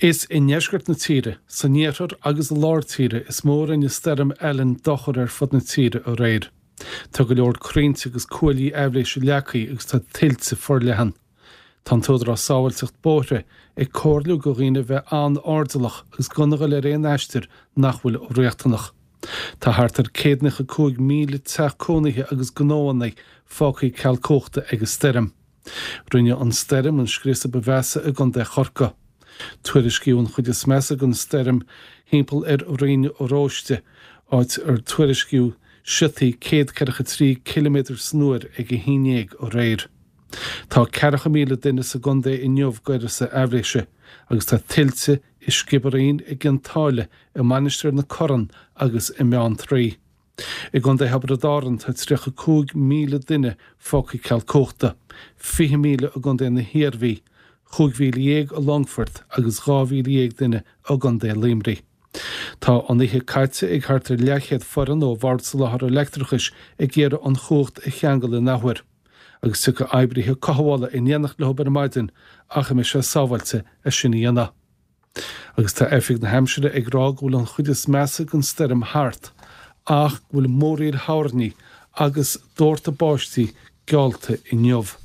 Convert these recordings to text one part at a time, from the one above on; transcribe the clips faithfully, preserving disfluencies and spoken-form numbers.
Is in neisgurt na tíre, sa néatar agus a lár tíre is mór in steirm Ellen dochar ar fud na tíre ó réir. Tá go leor crainte agus cuailí eibhléis leacaí agus tá tiltte for lehan. Tá tódar á sábhailteacht bóithre ag cóirliú go riine bheith an ardalach agus gunnaga le réon eistir nachhfuil ó réachtanach. Tá hartar céadnach a cúig míle teachcónaithe agus gnóannaigh fácaí cealcóachta agus steirm. Rinne an steirm an scríosa bhheasa a gan de chorca. Tuairisciún chuid is measa gon steirm hímpel ar réine ó róiste áit ar tuairisciú siotí céad ceiricha trí kilometr snúir ag a hínéag ó réir. Tá ceiricha míle duine sa gundé i neomh goire sa eibhléise agus tá tiltte i scibarín i gcintáile i manisteir na coran agus i meán trí. I gundé Habradáran tá tríocha cúig míle duine fácaí cealcóachta, fiche míle a gundé na Hiarmhí, chuig mhíle a Longford agus dhá mhíle duine a gundé Limrí. Tá an ihe caite ag hartar leachéad foran ó bhard sa lethar electrichis ag géire an chócht i cheangal in nahhuir, agus tu go eibrithe cathhála in dhéanach le hobar maidin ach me se sábhailte a sinna dhéana. Agus tá efig na Hampshire ag rá bhfuil an chuid is measa an steirm hart, ach bhfuil móríad háirní agus dúirta báistí gealta i neomh.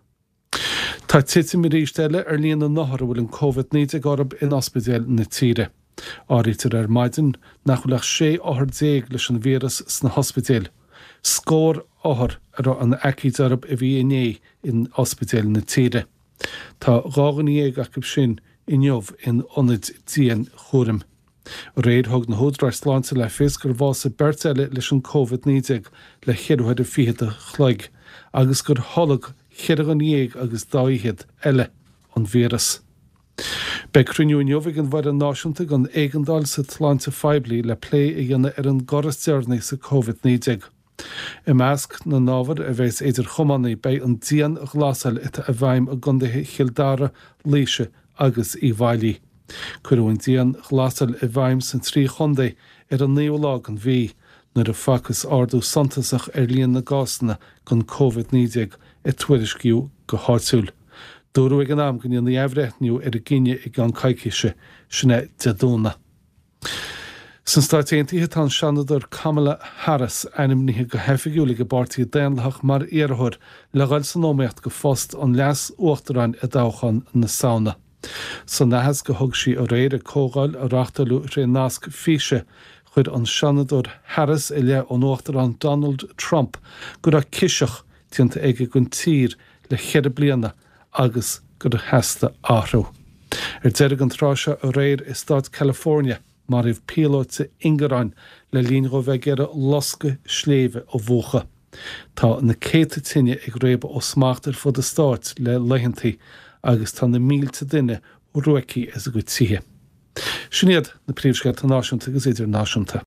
Tá tite mi rísteile ar líon na nahar bhfuil an COVID níte garb in ospidéal na tíre. Árítar ar maidin nachhuileach sé áthar déag leis an víras sna hospidéal. Scór áthar ar an eicíd arab a bhí iné in ospidéal na tíre. Tá rágan éag ach sin i neomh in onid dían chúrim. Réad thug na hódrar sláinte le fiscar bhása berteile leis an COVID níte le cheadúhead a fiad a chloig, agus gur tholag cheadach an éag agus dáichead eile an víras. Be cruniú neomhig an bhar an náisiúnta gan éigeandáil sa tláinte feibli le plé i dhéanana ar an goras dearnaí sa COVID níte. I measc na nábhar a bheits éidir chomannaí bei an dían a ghlasáil ita a bhaim a gundathe chiildára líise agus i bhailí. Cuirúin dían ghlasáil i bhaim san trí chundé ar an néolág an bhí nuair a facas ardú santasach ar líon na gásanna gon COVID níte i tuairisciú go háitiúil. Dúrú ag an am gan na éibhreithniú ar a gine i gan caiiciise sinna deadúna. San stáitéantaithe tá seanadar Kamala Harris ainmnithe go hefigiúla go bartaí déanlach mar éarthir le gail san nóméocht go fost an leas uachtaráin a dáchan na saona. San nahas go thug sí a réir a cógáil a reachtalú ré nasc físe chuir an seanadar Harris i le an uachtarán Donald Trump gur a ciseach tianta ag gon tír le chead bliana agus gur heasta áthrú. Ar deirg an tráise a réir i Stát California mar rih píolóite ingaráin le líon go bheith geire losca sléomhe ó bhuacha. Tá na céta tinne ag rébe ó smaachtar fud a Stát le leihantaí agus tá na mílte duine ó ruaicí is a go tithe. Sinnéad na príomhscéalta náisiúnta agus idir náisiúnta.